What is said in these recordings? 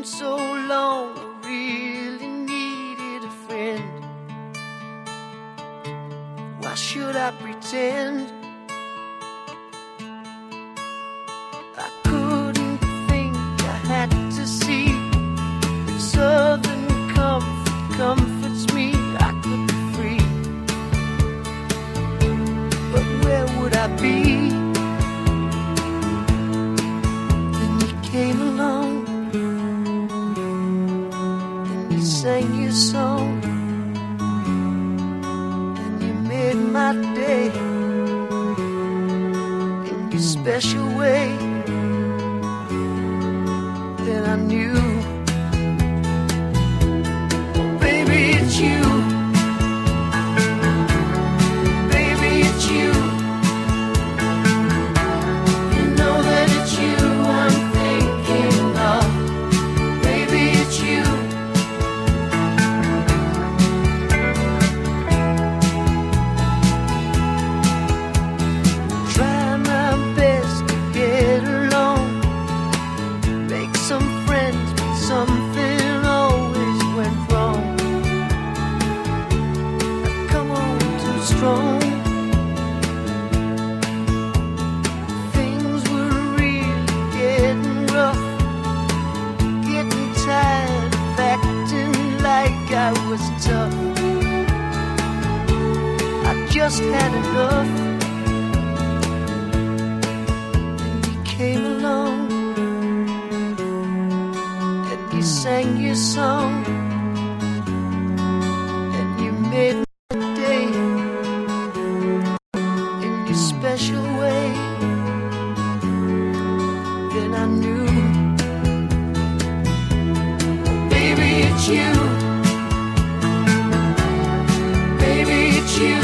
so long, I really needed a friend. Why should I pretend? I couldn't think, I had to see. If southern comfort comforts me, I could be free. But where would I be? Then you came along and you sang your song, and you made my day in your special way. Then I knew, oh, baby, it's you. Baby, it's you. You know that it's you I'm thinking of. Baby, it's you. Try my best to get along, make some friends, but something always went wrong. I've come on too strong. Things were really getting rough, getting tired of acting like I was tough. I just had enough. And you came along and you sang your song, and you made my day in your special way. Then I knew, baby, it's you. Baby, it's you.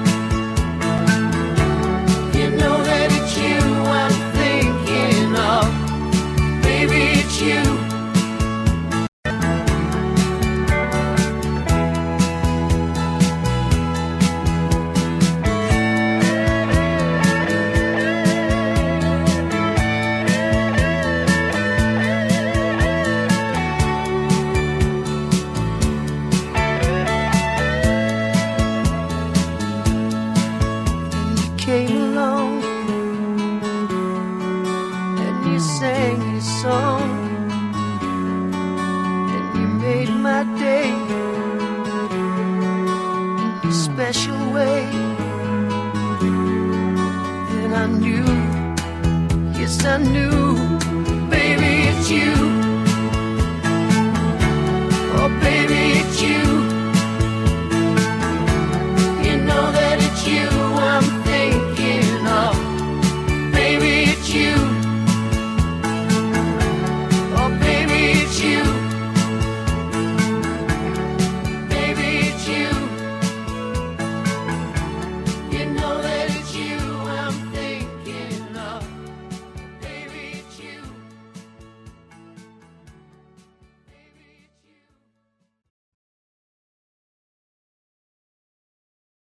You know that it's you I'm thinking of. Baby, it's you. And you came along and you sang your song, and you made my day in your special way. And I knew, yes I knew, baby, it's you.